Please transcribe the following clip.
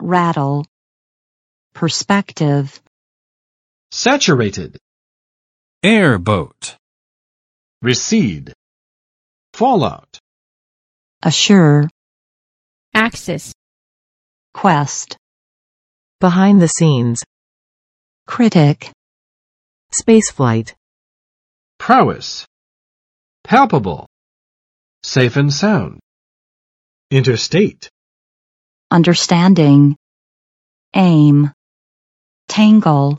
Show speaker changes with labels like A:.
A: rattle, perspective,
B: saturated,
C: airboat,
B: recede, fallout,
A: assure,
D: axis,
A: quest,
E: behind the scenes,
A: critic,
E: spaceflight,
B: prowess, palpable, safe and sound, interstate,
A: understanding, aim, tangle,